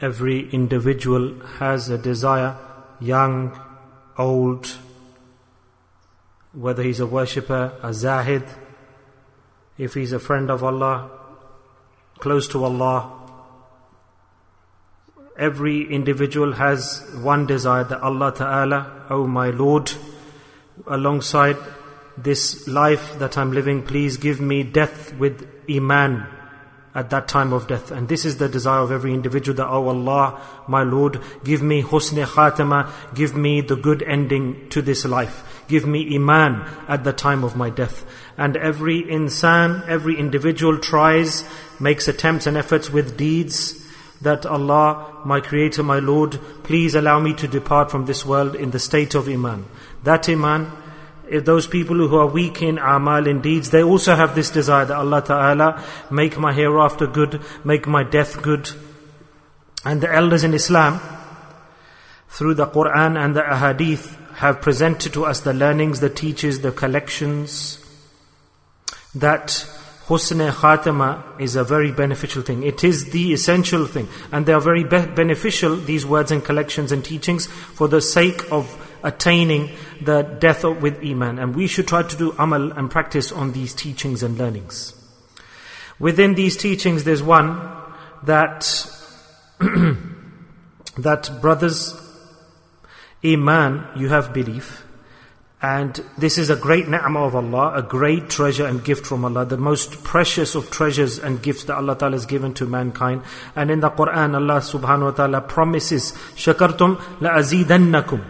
Every individual has a desire, young, old, whether he's a worshipper, a zahid, if he's a friend of Allah, close to Allah. Every individual has one desire, that Allah Ta'ala, oh my Lord, alongside this life that I'm living, please give me death with Iman at that time of death. And this is the desire of every individual, that, oh Allah, my Lord, give me husn khatamah, give me the good ending to this life. Give me Iman at the time of my death. And every insan, every individual tries, makes attempts and efforts with deeds, that Allah, my Creator, my Lord, please allow me to depart from this world in the state of Iman. That Iman, if those people who are weak in amal, in deeds, they also have this desire, that Allah Ta'ala, make my hereafter good, make my death good. And the elders in Islam, through the Quran and the Ahadith, have presented to us the learnings, the teachings, the collections, that husn khatamah is a very beneficial thing. It is the essential thing. And they are very beneficial, these words and collections and teachings, for the sake of attaining the death with Iman. And we should try to do amal and practice on these teachings and learnings. Within these teachings, there's one that that brothers, Iman, you have belief. And this is a great ni'mah of Allah, a great treasure and gift from Allah, the most precious of treasures and gifts that Allah Ta'ala has given to mankind. And in the Quran, Allah Subhanahu Wa Ta'ala promises, "Shakartum la'azidannakum."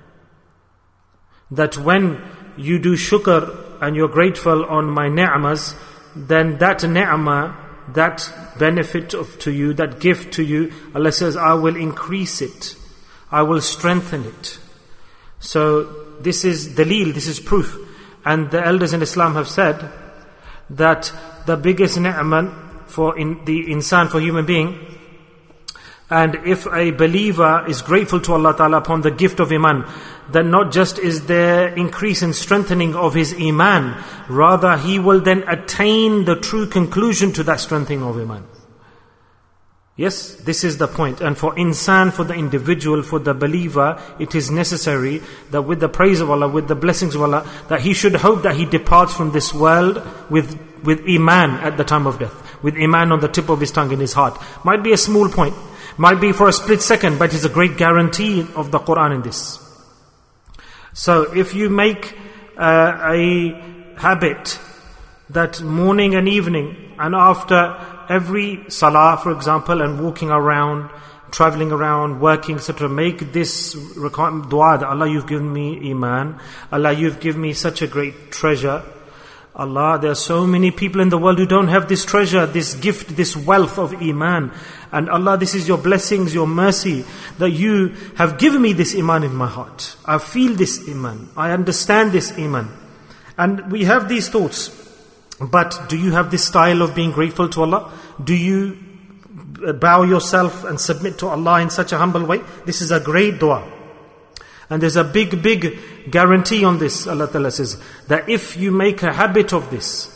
That when you do shukr and you're grateful on my ni'mas, then that ni'mah, that benefit to you, that gift to you, Allah says, I will increase it. I will strengthen it. So this is daleel, this is proof. And the elders in Islam have said that the biggest ni'mah for the insan, for human being, and if a believer is grateful to Allah Ta'ala upon the gift of Iman, then not just is there increase and strengthening of his Iman, rather he will then attain the true conclusion to that strengthening of Iman. Yes, this is the point. And for insan, for the individual, for the believer, it is necessary that with the praise of Allah, with the blessings of Allah, that he should hope that he departs from this world with Iman at the time of death. With Iman on the tip of his tongue, in his heart. Might be a small point. Might be for a split second, but it's a great guarantee of the Quran in this. So if you make a habit that morning and evening, and after every salah, for example, and walking around, traveling around, working, etc., make this dua, that Allah, you've given me Iman. Allah, you've given me such a great treasure. Allah, there are so many people in the world who don't have this treasure, this gift, this wealth of Iman. And Allah, this is your blessings, your mercy, that you have given me this Iman in my heart. I feel this Iman. I understand this Iman. And we have these thoughts. But do you have this style of being grateful to Allah? Do you bow yourself and submit to Allah in such a humble way? This is a great dua. And there's a big guarantee on this. Allah Ta'ala says that if you make a habit of this,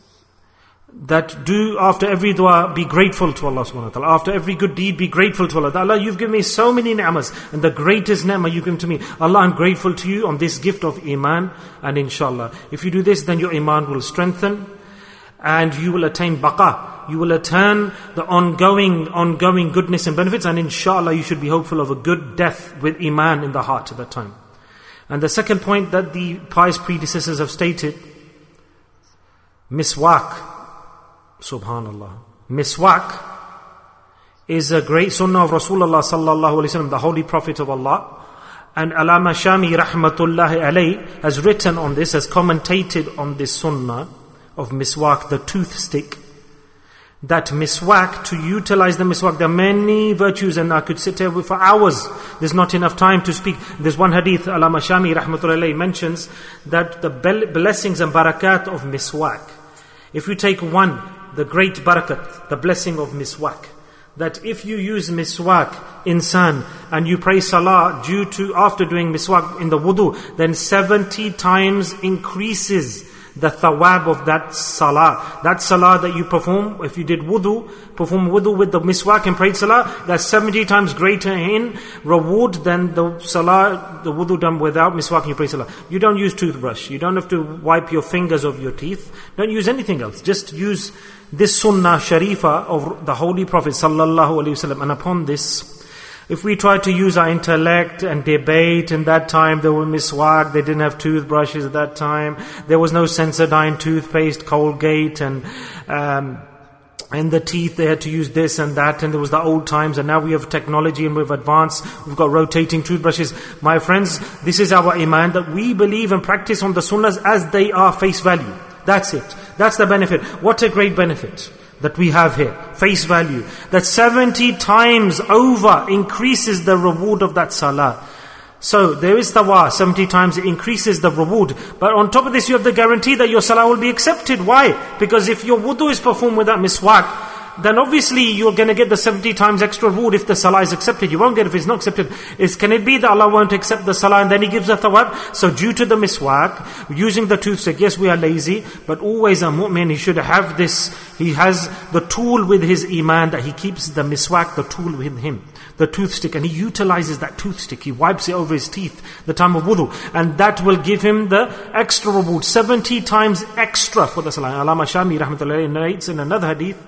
that do after every dua be grateful to Allah Subhanahu Wa Ta'ala. After every good deed be grateful to Allah. Allah, you've given me so many ni'mas, and the greatest ni'mah you've given to me. Allah, I'm grateful to you on this gift of Iman. And inshallah, if you do this, then your Iman will strengthen, and you will attain baqa. You will attain the ongoing goodness and benefits, and inshallah you should be hopeful of a good death with Iman in the heart at that time. And the second point that the pious predecessors have stated, miswak. Subhanallah. Miswak is a great sunnah of Rasulullah sallallahu alaihi wasallam, the holy prophet of Allah. And Allama Shami rahmatullahi alayh has written on this, has commentated on this sunnah of miswak, the toothstick. That miswak, to utilize the miswak, there are many virtues, and I could sit here for hours. There's not enough time to speak. There's one hadith, Allama Shami rahmatullahi alayh mentions that the blessings and barakat of miswak. If you take one, the great barakat, the blessing of miswak, that if you use miswak, insan, and you pray salah after doing miswak in the wudu, then 70 times increases the thawab of that salah. That salah that you perform, if you did wudu, perform wudu with the miswak and prayed salah, that's 70 times greater in reward than the salah, the wudu done without miswak and you pray salah. You don't use toothbrush. You don't have to wipe your fingers of your teeth. Don't use anything else. Just use this sunnah sharifa of the Holy Prophet sallallahu alaihi wasallam. And upon this, if we try to use our intellect and debate, in that time there were miswak, they didn't have toothbrushes at that time, there was no Sensodyne toothpaste, Colgate, and the teeth, they had to use this and that, and there was the old times, and now we have technology and we've advanced, we've got rotating toothbrushes. My friends, this is our iman, that we believe and practice on the sunnahs as they are face value. That's it. That's the benefit. What a great benefit that we have here. Face value. That 70 times over increases the reward of that salah. So there is tawah, 70 times it increases the reward. But on top of this, you have the guarantee that your salah will be accepted. Why? Because if your wudu is performed without miswak, then obviously you're going to get the 70 times extra reward if the salah is accepted. You won't get it if it's not accepted. Can it be that Allah won't accept the salah and then He gives a thawab? So due to the miswak, using the toothstick, yes, we are lazy, but always a mu'min, he should have this, he has the tool with his iman, that he keeps the miswak, the tool with him, the toothstick, and he utilizes that toothstick, he wipes it over his teeth, the time of wudu, and that will give him the extra reward, 70 times extra for the salah. Allama Shami rahmatullahi narrates another hadith,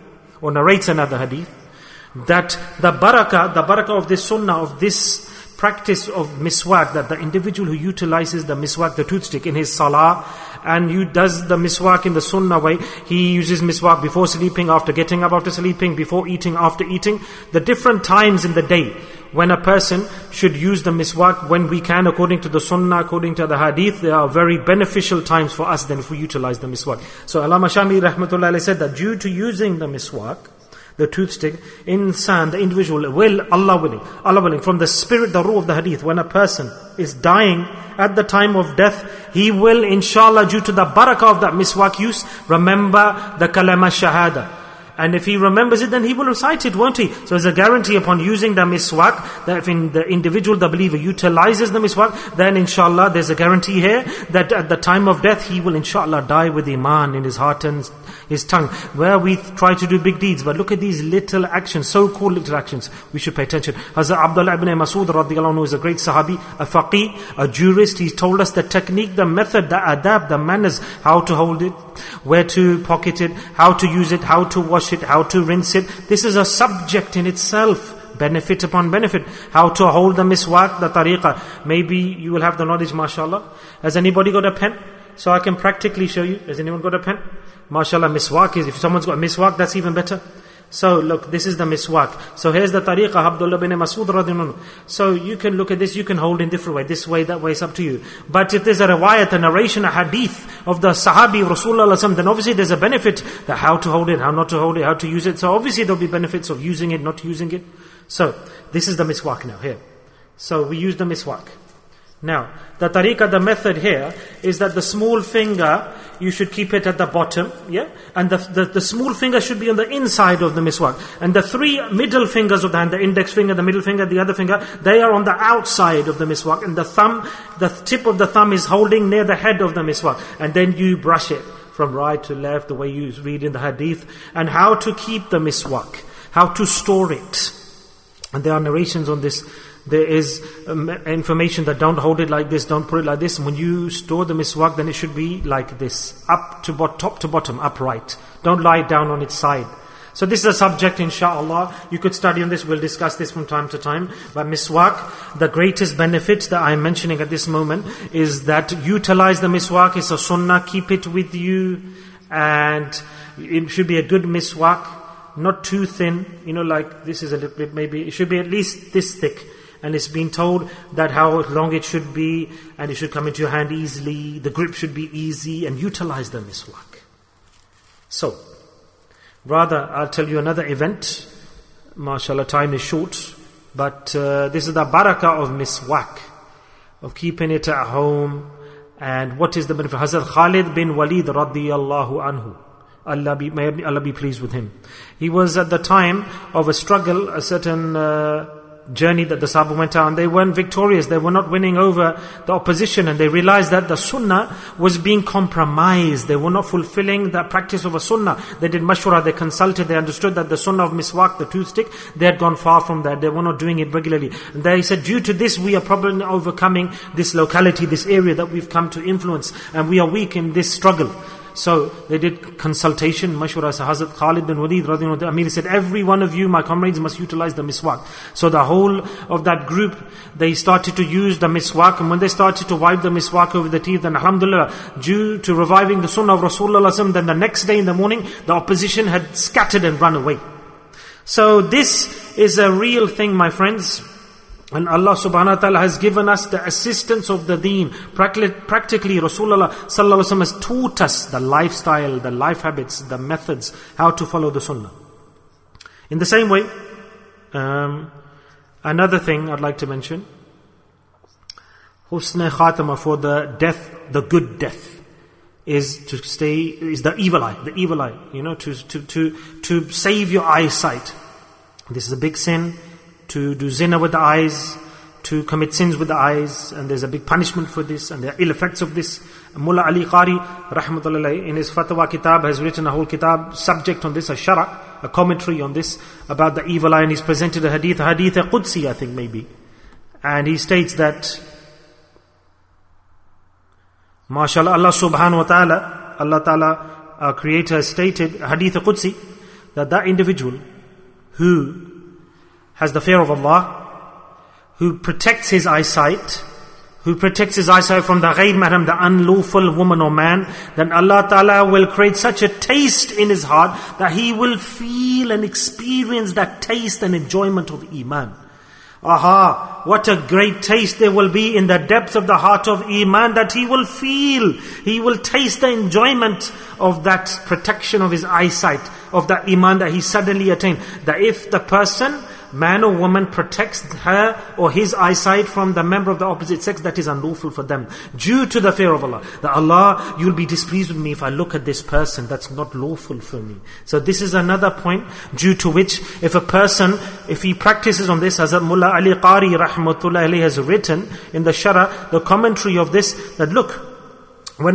that the barakah of this sunnah, of this practice of miswak, that the individual who utilizes the miswak, the toothstick, in his salah, and he does the miswak in the sunnah way, he uses miswak before sleeping, after getting up after sleeping, before eating, after eating, the different times in the day when a person should use the miswak, when we can, according to the sunnah, according to the hadith, there are very beneficial times for us then if we utilize the miswak. So Allama Shami rahmatullahi said that due to using the miswak, the toothstick, insan, the individual, Allah willing, from the spirit, the ruh of the hadith, when a person is dying at the time of death, he will, inshallah, due to the barakah of that miswak use, remember the kalama shahada. And if he remembers it, then he will recite it, won't he? So there's a guarantee upon using the miswak, that if the individual, the believer, utilizes the miswak, then inshallah, there's a guarantee here, that at the time of death, he will inshallah die with iman in his heart and his tongue. Where we try to do big deeds, but look at these little actions, so-called little actions, we should pay attention. Hazrat Abdullah ibn Masud radiyallahu anhu is a great sahabi, a faqih, a jurist. He told us the technique, the method, the adab, the manners, how to hold it, where to pocket it, how to use it, how to wash it, how to rinse it. This is a subject in itself. Benefit upon benefit. How to hold the miswak, the tariqah. Maybe you will have the knowledge, mashallah. Has anybody got a pen? So I can practically show you. Has anyone got a pen? Mashallah, miswak is, if someone's got a miswak, that's even better. So look, this is the miswak. So here's the tariqah, Abdullah bin Masud radhiyallahu anhu. So you can look at this, you can hold in different way, this way, that way, it's up to you. But if there's a riwayat, a narration, a hadith of the sahabi of Rasulullah, then obviously there's a benefit, that how to hold it, how not to hold it, how to use it. So obviously there'll be benefits of using it, not using it. So this is the miswak now, here. So we use the miswak. Now, the tariqah, the method here, is that the small finger, you should keep it at the bottom, yeah? And the small finger should be on the inside of the miswak. And the three middle fingers of the hand, the index finger, the middle finger, the other finger, they are on the outside of the miswak. And the thumb, the tip of the thumb is holding near the head of the miswak. And then you brush it from right to left, the way you read in the hadith. And how to keep the miswak, how to store it. And there are narrations on this. There is information that don't hold it like this, don't put it like this. And when you store the miswak, then it should be like this, up to top to bottom, upright. Don't lie down on its side. So this is a subject, inshallah. You could study on this, we'll discuss this from time to time. But miswak, the greatest benefit that I'm mentioning at this moment is that utilize the miswak. It's a sunnah, keep it with you. And it should be a good miswak, not too thin. Like this is a little bit, maybe it should be at least this thick. And it's been told that how long it should be, and it should come into your hand easily, the grip should be easy, and utilize the miswak. So, rather, I'll tell you another event. MashaAllah, time is short, but this is the barakah of miswak, of keeping it at home. And what is the benefit? Hazrat Khalid bin Walid radiyallahu anhu, may Allah be pleased with him. He was at the time of a struggle, a certain journey that the Sahaba went on, they weren't victorious, they were not winning over the opposition, and they realized that the sunnah was being compromised. They were not fulfilling the practice of a sunnah. They did mashwara, they consulted, they understood that the sunnah of miswak, the toothstick, they had gone far from that. They were not doing it regularly. And they said, due to this, we are probably overcoming this locality, this area that we've come to influence, and we are weak in this struggle. So they did consultation, mashwara. So Hazrat Khalid bin Walid radhiyallahu anhu, the Amir, said, every one of you, my comrades, must utilize the miswak. So the whole of that group, they started to use the miswak, and when they started to wipe the miswak over the teeth, then alhamdulillah, due to reviving the sunnah of Rasulullah, then the next day in the morning, the opposition had scattered and run away. So this is a real thing, my friends. And Allah subhanahu wa ta'ala has given us the assistance of the deen. Practically, Rasulullah sallallahu alaihi wasallam has taught us the lifestyle, the life habits, the methods, how to follow the sunnah. In the same way, another thing I'd like to mention, husn khatamah, for the death, the good death, is the evil eye, to save your eyesight. This is a big sin. To do zina with the eyes, to commit sins with the eyes, and there's a big punishment for this, and there are ill effects of this. Mullah Ali Qari, rahmatullahi, in his fatwa kitab, has written a whole kitab subject on this, a shara, a commentary on this, about the evil eye, and he's presented a hadith Qudsi, I think maybe. And he states that, mashallah, Allah subhanahu wa ta'ala, Allah ta'ala, our creator, has stated, hadith Qudsi, that individual who has the fear of Allah, who protects his eyesight from the ghayr mahram, the unlawful woman or man, then Allah Ta'ala will create such a taste in his heart that he will feel and experience that taste and enjoyment of Iman. Aha, what a great taste there will be in the depths of the heart of Iman that he will feel. He will taste the enjoyment of that protection of his eyesight, of that Iman that he suddenly attained. That if the person, man or woman, protects her or his eyesight from the member of the opposite sex, that is unlawful for them, due to the fear of Allah. That Allah, you'll be displeased with me if I look at this person, that's not lawful for me. So this is another point due to which, if a person, if he practices on this, as Mullah Ali Qari rahmatullah alayhi has written in the Shara, the commentary of this, that look, when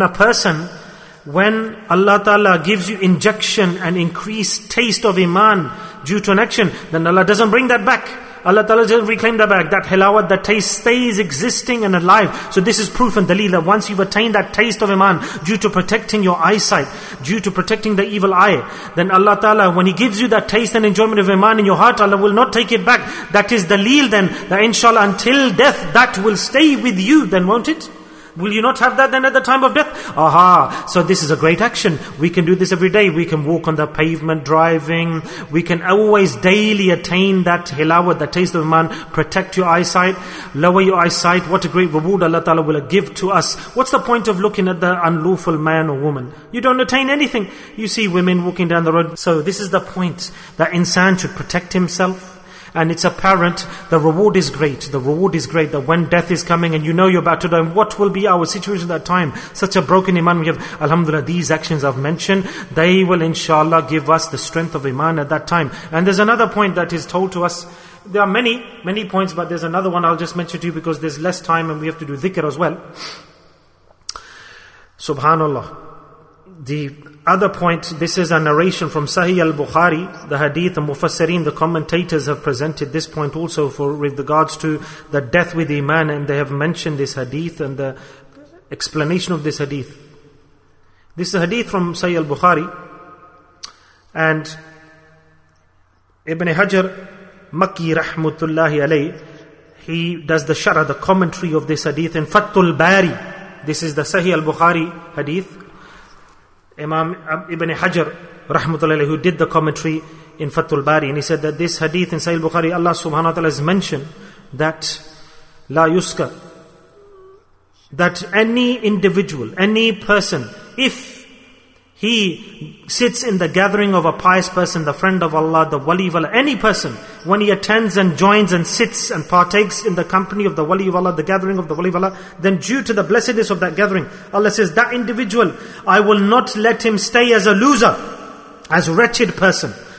Allah Ta'ala gives you injection and increased taste of Iman due to an action, then Allah doesn't bring that back. Allah Ta'ala doesn't reclaim that back. That halawat, that taste stays existing and alive. So this is proof and dalil that once you've attained that taste of Iman due to protecting your eyesight, due to protecting the evil eye, then Allah Ta'ala, when He gives you that taste and enjoyment of Iman in your heart, Allah will not take it back. That is dalil then, that inshallah until death that will stay with you, then won't it? Will you not have that then at the time of death? Aha! So this is a great action. We can do this every day. We can walk on the pavement driving. We can always daily attain that hilawat, that taste of Iman. Protect your eyesight. Lower your eyesight. What a great reward Allah Ta'ala will give to us. What's the point of looking at the unlawful man or woman? You don't attain anything. You see women walking down the road. So this is the point, that insan should protect himself. And it's apparent, the reward is great. The reward is great, that when death is coming and you know you're about to die, what will be our situation at that time? Such a broken Iman we have. Alhamdulillah, these actions I've mentioned, they will inshallah give us the strength of Iman at that time. And there's another point that is told to us. There are many points, but there's another one I'll just mention to you because there's less time and we have to do dhikr as well. Subhanallah. The other point, this is a narration from Sahih al-Bukhari, the hadith, the mufassirin, the commentators have presented this point also with regards to the death with Iman, and they have mentioned this hadith and the explanation of this hadith. This is a hadith from Sahih al-Bukhari, and Ibn Hajar Makki rahmatullahi alayh, he does the shara, the commentary of this hadith in Fathul Bari. This is the Sahih al-Bukhari hadith. Imam Ibn Hajar rahmatullahi, who did the commentary in Fathul Bari, and he said that this hadith in Sahih Bukhari, Allah subhanahu wa ta'ala has mentioned that la yuska, that any individual, any person, if he sits in the gathering of a pious person, the friend of Allah, the wali of Allah, any person, when he attends and joins and sits and partakes in the company of the wali of Allah, the gathering of the wali of Allah, then due to the blessedness of that gathering, Allah says, that individual, I will not let him stay as a loser, as a wretched person.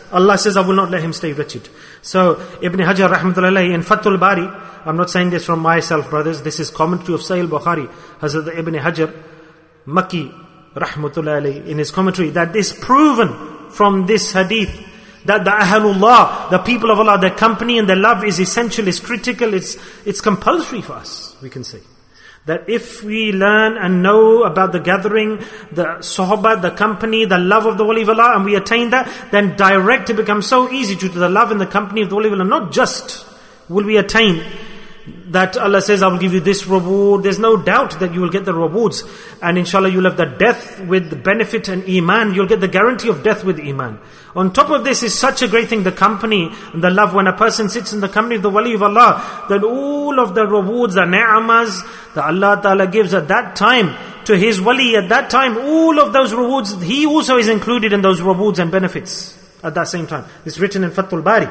Allah says, I will not let him stay wretched. So Ibn Hajar rahmatullahi in Fathul Bari, I'm not saying this from myself, brothers, this is commentary of Sahih Bukhari, Hazrat Ibn Hajar Makki rahmatullahi in his commentary, that is proven from this hadith, that the Ahlullah, the people of Allah, their company and their love is essential, is critical, it's compulsory for us, we can say. That if we learn and know about the gathering, the sohbah, the company, the love of the wali of Allah, and we attain that, then direct it becomes so easy due to the love and the company of the wali of Allah. Not just will we attain that Allah says, I will give you this reward. There's no doubt that you will get the rewards. And inshallah you'll have the death with benefit and iman. You'll get the guarantee of death with iman. On top of this is such a great thing, the company and the love. When a person sits in the company of the wali of Allah, then all of the rewards, the ni'amas that Allah Ta'ala gives at that time to his wali, at that time, all of those rewards, he also is included in those rewards and benefits at that same time. It's written in Fathul Bari.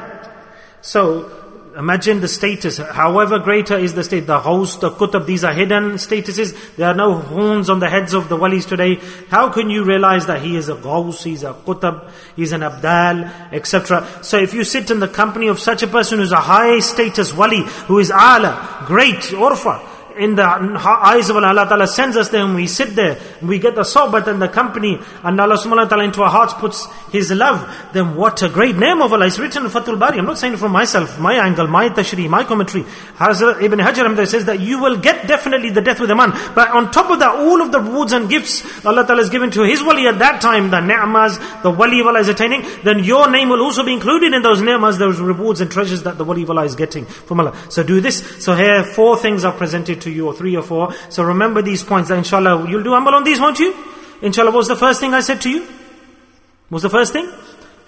So, imagine the status, however greater is the state, the host, the kutab, these are hidden statuses. There are no horns on the heads of the walis today. How can you realize that he is a ghaus, he's a kutab, he's an abdal, etc. So if you sit in the company of such a person who's a high status wali, who is ala, great, urfa, in the eyes of Allah Ta'ala sends us there and we sit there, and we get the sohbat and the company, and Allah subhanahu wa ta'ala into our hearts puts His love, then what a great name of Allah. It's written in Fathul Bari. I'm not saying it from myself, my angle, my tashri, my commentary. Hazrat Ibn Hajar says that you will get definitely the death with iman. But on top of that, all of the rewards and gifts Allah Ta'ala has given to His wali at that time, the ni'mas, the wali of Allah is attaining, then your name will also be included in those ni'mas, those rewards and treasures that the wali of Allah is getting from Allah. So do this. So here 4 things are presented to you, or 3 or 4. So remember these points, that inshallah you'll do amal on these, won't you? Inshallah, what was the first thing I said to you? What was the first thing?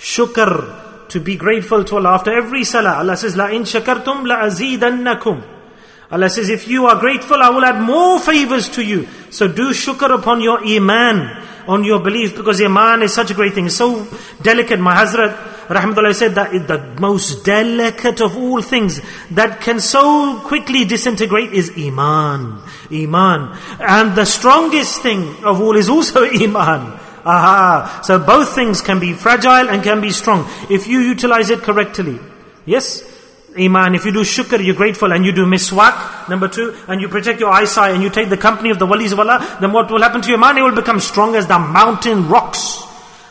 Shukr, to be grateful to Allah after every salah. Allah says, La in shakartum la azidannakum. Allah says, if you are grateful, I will add more favors to you. So do shukr upon your iman, on your belief, because iman is such a great thing. It's so delicate. My Hazrat rahmatullah said that is the most delicate of all things that can so quickly disintegrate is iman. Iman. And the strongest thing of all is also iman. Aha. So both things can be fragile and can be strong if you utilize it correctly. Yes? Iman, if you do shukr, you're grateful, and you do miswak, number 2, and you protect your eyesight, and you take the company of the walis of Allah, then what will happen to your iman? It will become strong as the mountain rocks.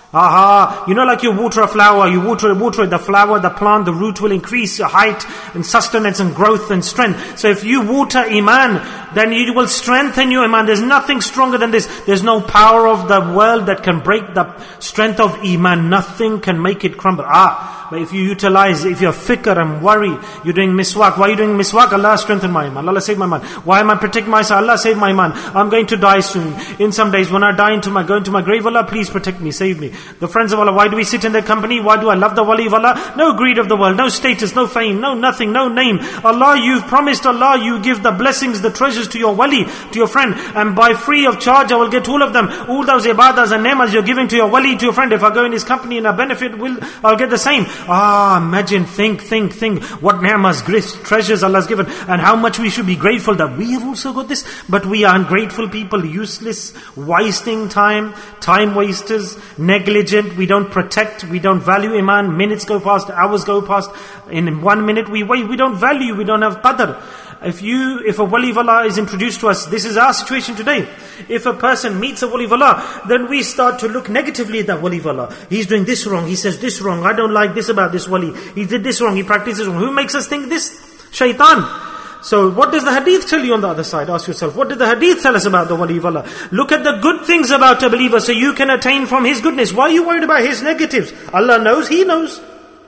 Aha, you know, like you water a flower, you water it, the flower, the plant, the root will increase your height and sustenance and growth and strength. So if you water iman, then you will strengthen your iman. There's nothing stronger than this. There's no power of the world that can break the strength of iman. Nothing can make it crumble. But if you utilize, if you're fikr and worry, you're doing miswak. Why are you doing miswak? Allah strengthen my iman. Allah save my iman. Why am I protecting myself? Allah save my iman. I'm going to die soon. In some days, when I die go into my grave, Allah, please protect me, save me. The friends of Allah, why do we sit in their company? Why do I love the wali of Allah? No greed of the world, no status, no fame, no nothing, no name. Allah, you've promised Allah, you give the blessings, the treasures to your wali, to your friend, and by free of charge, I will get all of them. All those ibadahs and ni'mas you're giving to your wali, to your friend, if I go in his company and I benefit, I'll get the same. Imagine, think, what ni'mas, treasures Allah has given, and how much we should be grateful that we have also got this. But we are ungrateful people, useless, wasting time wasters, negligent, we don't protect, we don't value iman. Minutes go past, hours go past. In 1 minute we wait, we don't value, we don't have qadr. If a wali of Allah is introduced to us, this is our situation today. If a person meets a wali of Allah, then we start to look negatively at that wali of Allah. He's doing this wrong, he says this wrong, I don't like this about this wali. He did this wrong, he practices wrong. Who makes us think this? Shaitan. So what does the hadith tell you on the other side? Ask yourself, what did the hadith tell us about the wali of Allah? Look at the good things about a believer so you can attain from his goodness. Why are you worried about his negatives? Allah knows, He knows.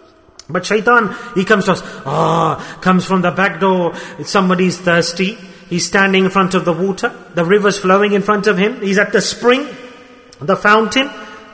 But shaitan, he comes to us, comes from the back door. Somebody's thirsty. He's standing in front of the water. The river's flowing in front of him. He's at the spring, the fountain,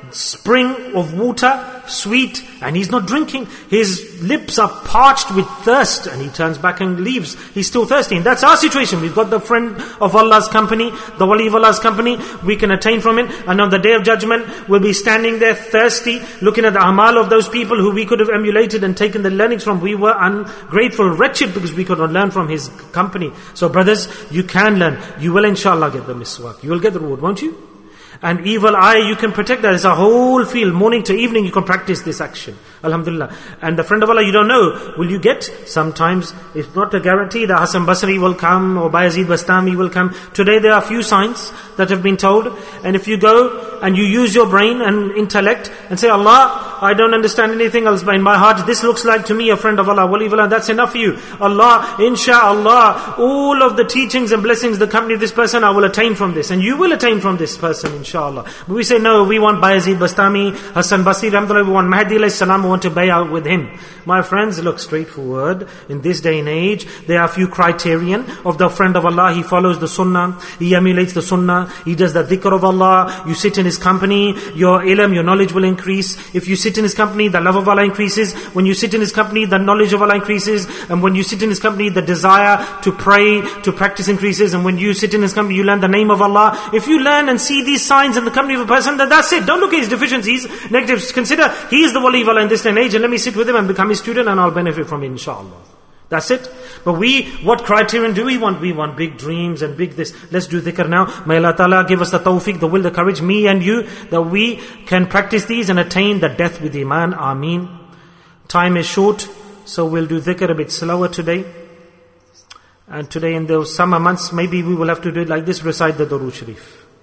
spring of water, sweet, and he's not drinking. His lips are parched with thirst, and he turns back and leaves. He's still thirsty. And that's our situation. We've got the friend of Allah's company, the wali of Allah's company. We can attain from it. And on the day of judgment, we'll be standing there thirsty, looking at the amal of those people who we could have emulated and taken the learnings from. We were ungrateful, wretched, because we could not learn from his company. So brothers, you can learn. You will inshallah get the miswak. You will get the reward, won't you? And evil eye, you can protect that. It's a whole field. Morning to evening, you can practice this action. Alhamdulillah. And the friend of Allah, you don't know, will you get? Sometimes it's not a guarantee that Hassan Basri will come or Bayazid Bastami will come. Today there are few signs that have been told. And if you go and you use your brain and intellect and say, Allah, I don't understand anything else, but in my heart this looks like to me a friend of Allah, wali of Allah, that's enough for you. Allah, inshaAllah, all of the teachings and blessings that accompany this person, I will attain from this. And you will attain from this person, inshaAllah. But we say, no, we want Bayazid Bastami, Hassan Basri, we want Mahdi alayhi salam, we want to bay'ah with him. My friends, look straightforward. In this day and age, there are a few criterion of the friend of Allah. He follows the sunnah, he emulates the sunnah, he does the dhikr of Allah, you sit in his company, your ilm, your knowledge will increase. If you sit in his company, the love of Allah increases. When you sit in his company, the knowledge of Allah increases. And when you sit in his company, the desire to pray, to practice increases. And when you sit in his company, you learn the name of Allah. If you learn and see these signs in the company of a person, then that's it. Don't look at his deficiencies, negatives. Consider, he is the wali of Allah in this day and age, and let me sit with him and become his student, and I'll benefit from it, inshallah. That's it. But what criterion do we want? We want big dreams and big this. Let's do dhikr now. May Allah Ta'ala give us the tawfiq, the will, the courage, me and you, that we can practice these and attain the death with Iman. Ameen. Time is short, so we'll do dhikr a bit slower today. And today in the summer months, maybe we will have to do it like this, recite the Durood Sharif.